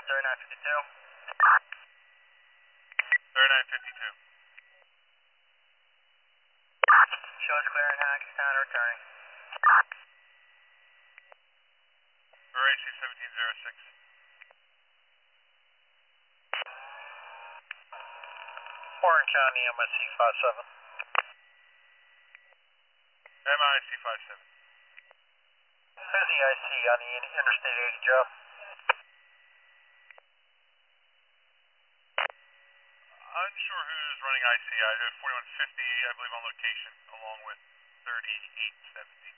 3952. 3952. Shows clear in Hagerstown, returning. RAC 1706. Orange County MIC 57. MIC 57. Who's the IC on the Interstate 80 job? Unsure who's running IC. I have 4150, I believe, on location, along with 3870.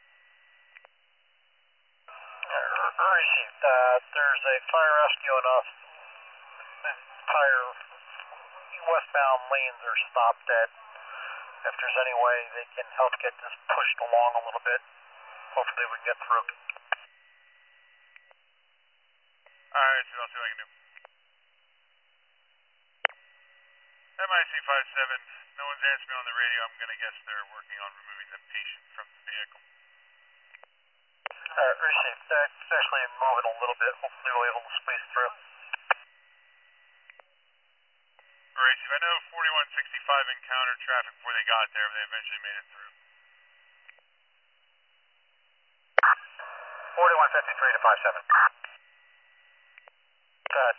Received. There's a fire rescue and the entire westbound lanes are stopped at. If there's any way they can help get this pushed along a little bit, hopefully we can get through. Alright, so I'll see what I can do. MIC 57, no one's answering me on the radio. I'm going to guess they're working on removing the patient from the vehicle. Received. It's actually moving a little bit. Hopefully we'll be able to squeeze through. Receive. I know 4165 encountered traffic before they got there, but they eventually made it through. 4153 to 57. Good.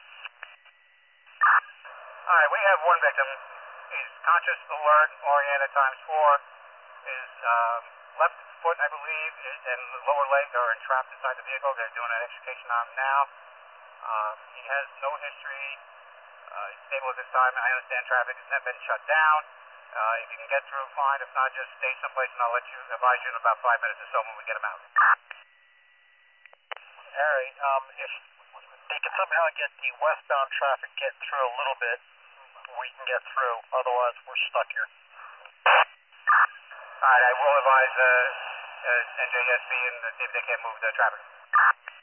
Alright, we have one victim. He's conscious, alert, oriented times 4. His left foot, I believe, and the lower leg are entrapped inside the vehicle. They're doing an extrication on him now. He has no history. He's stable at this time. I understand traffic has been shut down. If you can get through, fine. If not, just stay someplace and I'll advise you in about 5 minutes or so when we get him out. Alright, if they can somehow get the westbound traffic get through a little bit, we can get through. Otherwise, we're stuck here. Alright, I will advise NJSB and see if they can move the traffic.